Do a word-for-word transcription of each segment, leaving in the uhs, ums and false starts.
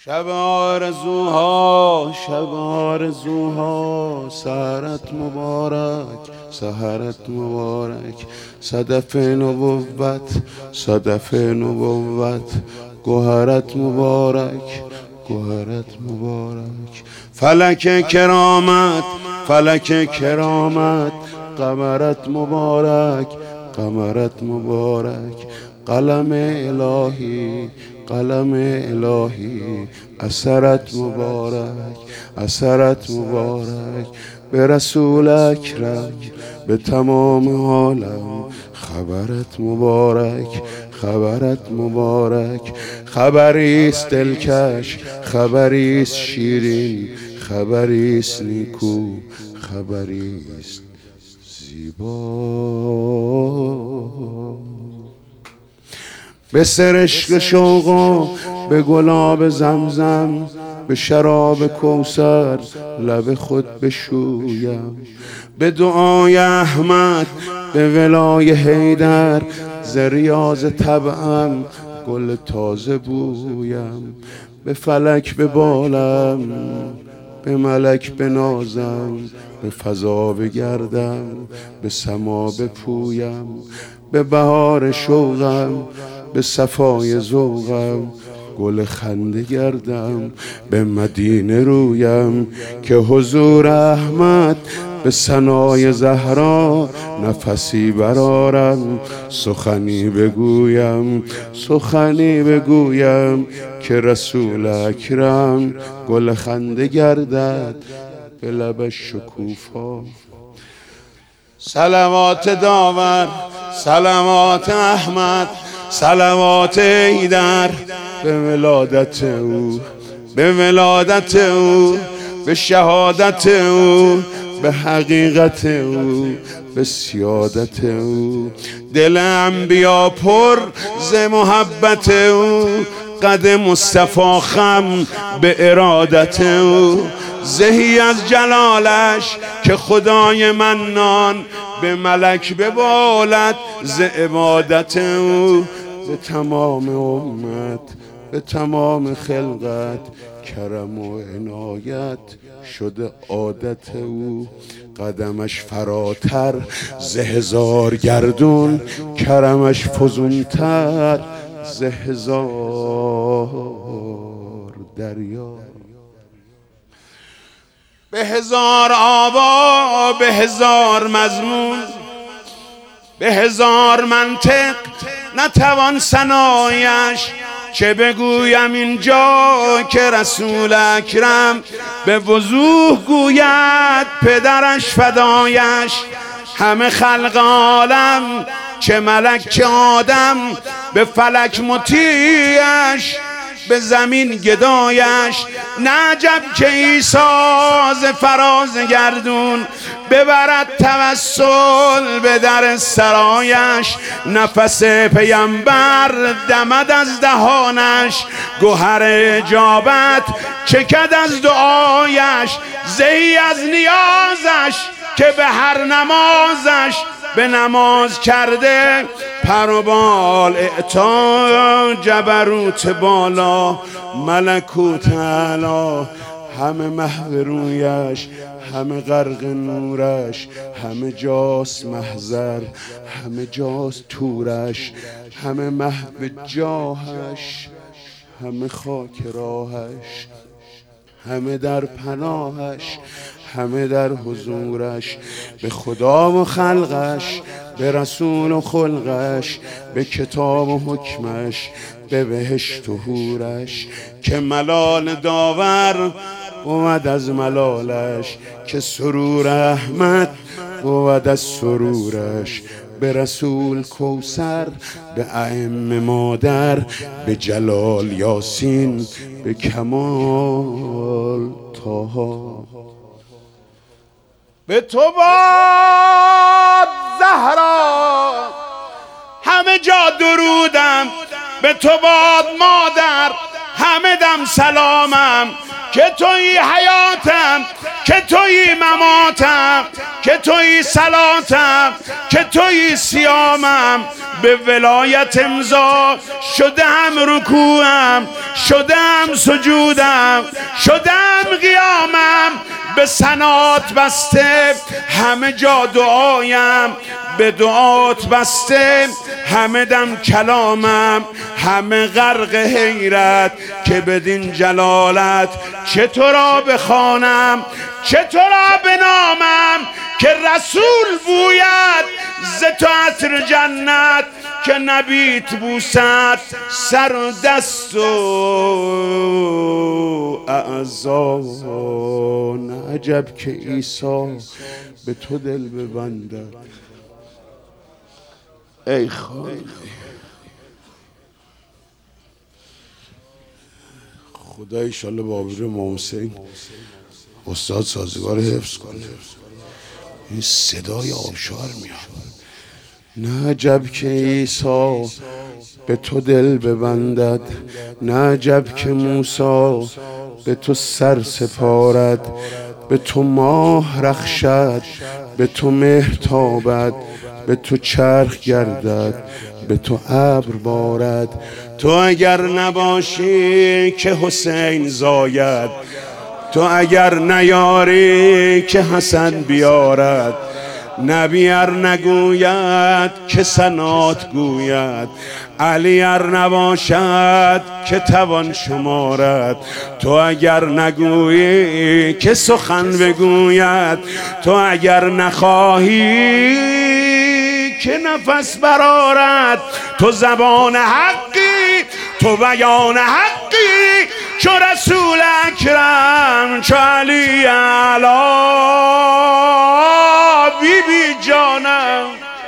شب آرزوها شب آرزوها سحرت مبارک سحرت مبارک صدف نبوت صدف نبوت گوهرت مبارک گوهرت مبارک فلک کرامت فلک کرامت قمرت مبارک قمرت مبارک قلم الهی قلم الهی اثرت مبارک اثرت مبارک به رسول اکرم به تمام عالم خبرت مبارک خبرت مبارک خبریست دلکش خبریست شیرین خبریست نیکو خبریست زیبا به سرشک شوق و به گلاب زمزم به شراب کوثر لب خود بشویم به دعای احمد به ولای حیدر ز ریاض طبعم گل تازه بویم به فلک ببالم به ملک بنازم به فضا بگردم به سما بپویم به بهار شوقم به صفای ذوقم گل خنده گردم به مدینه رویم که حضور احمد به ثنای زهرا نفسی برارم سخنی بگویم سخنی بگویم که رسول اکرم گل خنده گردد به لبش شکوفا صلوات داور صلوات احمد صلوات حیدر به ولادت او به ولادت او به شهادت او به حقیقت او به سیادت او دل انبیا پر ز محبت او قد مصطفی خم به ارادت او زهی از جلالش که خدای منان به ملک ببالد ز عبادت او به تمام امت به تمام خلقت کرم و عنایت شده عادت او قدمش فراتر ز هزار گردون کرمش فزونتر ز هزار دریا به هزار آوا به هزار مضمون به هزار منطق نتوان ثنایش چه بگویم اینجا که رسول اکرم به وضوح گوید پدرش فدایش همه خلق عالم چه ملک چه آدم به فلک مطیعش به زمین گدایش نعجب که عیسی ز فراز گردون ببرد توسل به در سرایش نفس پیمبر دمد از دهانش گوهر اجابت چکد از دعایش زهی از نیازش که به هر نمازش به نماز کرده پر و بال اعطا جبروت بالا ملکوت اعلی همه محو رویش همه غرق نورش همه جاست محضر همه جاست تورش همه محو جاهش همه خاک راهش همه در پناهش همه در حضورش به خدا و خلقش به رسول و خلقش به کتاب و حکمش به بهشت و حورش که ملال داور بود از ملالش که سرور احمد بود از سرورش به رسول کوثر به ائمه مادر به جلال یاسین به کمال طه به تو باد زهرا همه جا درودم به تو باد مادر همه دم سلامم که تویی حیاتم که تویی مماتم که تویی صلاتم که تویی سیامم به ولایت امضا شدم رکوعم، شدم سجودم، شدم قیامم، به ثنات بسته همه جا دعایم، به دعات بسته همه دم کلامم، همه غرق حیرت که بدین جلالت چطور را بخوانم، چطور را بنامم که رسول بوید ز تو عطر جنت، که نبیت بوسد سر و دست و اعضا. نه عجب که عیسی به تو دل ببندد. ای خدا خدا ایشالله بابر امام حسین استاد سازگار حفظ کنه. این صدای آبشار میاد. نه عجب که عیسی به تو دل ببندد، نه عجب که موسی به تو سر سپارد، به تو ماه رخشد، به تو مهر تابد، به تو چرخ گردد، به تو ابر بارد. تو اگر نباشی که حسین زاید، تو اگر نیاری که حسن بیارد، نبی ار نگوید که ثنات گوید، علی ار نباشد که توان شمارد. تو اگر نگویی که سخن بگوید، تو اگر نخواهی که نفس برآرد. تو زبان حقی، تو بیان حقی، چو رسول اکرم، چو علی اعلی بی بی جانم.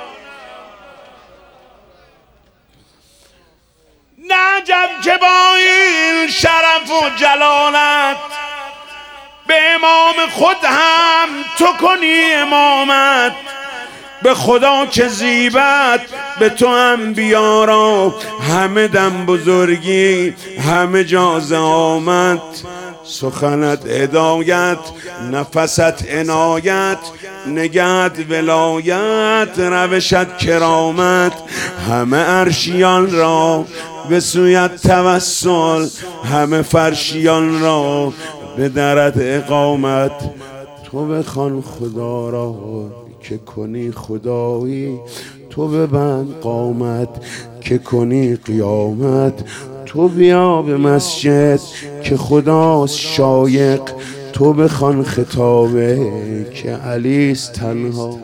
نه عجب که با این شرف و جلالت به امام خود هم تو کنی امامت. به خدا که زیبت به تو انبیا را، همه دم بزرگی همه جا زعامت. سخنت هدایت، نفست عنایت، نگهت ولایت، روشت کرامت. همه عرشیان را به سویت توسل، همه فرشیان را به درت اقامت. تو بخوان خدا را که کنی خدایی، تو ببند قامت که کنی قیامت. تو بیا به مسجد که خداست شایق، تو بخوان خطابه که علیست تنها.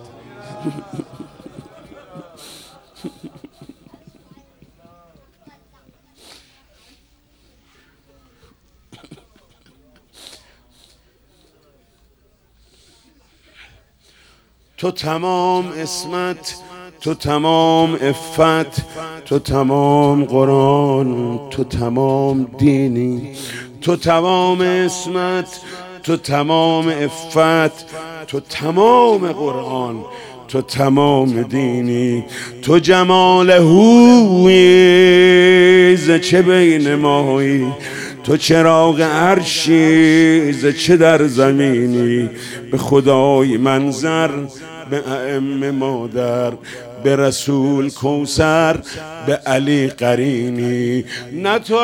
تو تمام اسمت، تو تمام عفت، تو تمام قرآن، تو تمام دینی. تو تمام اسمت، تو تمام عفت، تو تمام قرآن، تو تمام دینی. تو جمال هویی ز چه بین مایی، تو چراغ عرشی ز چه در زمینی. به خدای منظر، به ائمه مادر، به رسول کوثر، به علی قرینی. نه تو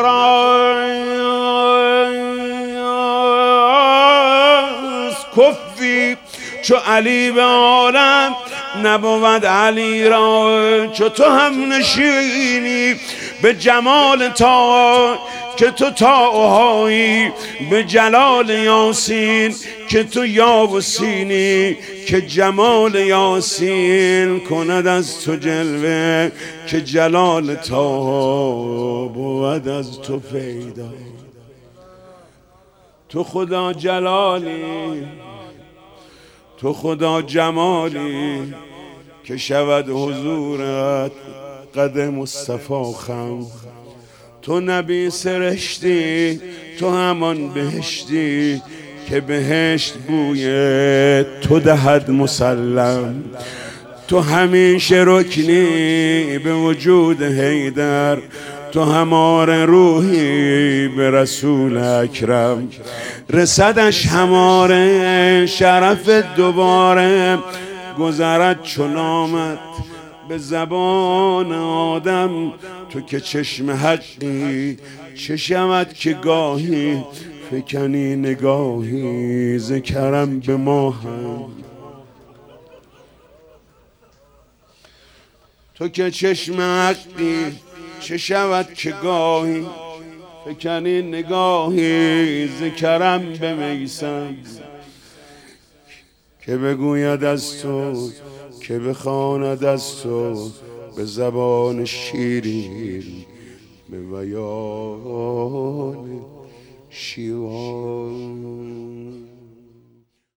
راست کفی چو علی به عالم، نبود علی را چو تو هم نشینی. به جمال تا که تو تاهایی، به جلال یاسین که تو یا و سینی. که جمال یاسین کند از تو جلوه، که جلال طه بود از تو پیدا. تو خدا جلالی، تو خدا جمالی، که شود حضورت قد مصطفی خم. تو نبی سرشتی، تو همان بهشتی، که بهشت بوی تو دهد مسلم. تو همیشه رکنی به وجود حیدر، تو هماره روحی به رسول اکرم. رسدش هماره شرف دوباره، گذرد چو نامت به زبان آدم. تو که چشم حقی چه شود که گاهی فکنی نگاهی ز کرم به ما هم. تو که چشم حقی چه شود که گاهی فکنی نگاهی ز کرم به میسم. که بگوید از تو که بخواند از تو به زبان شیرین به بیان شیوان.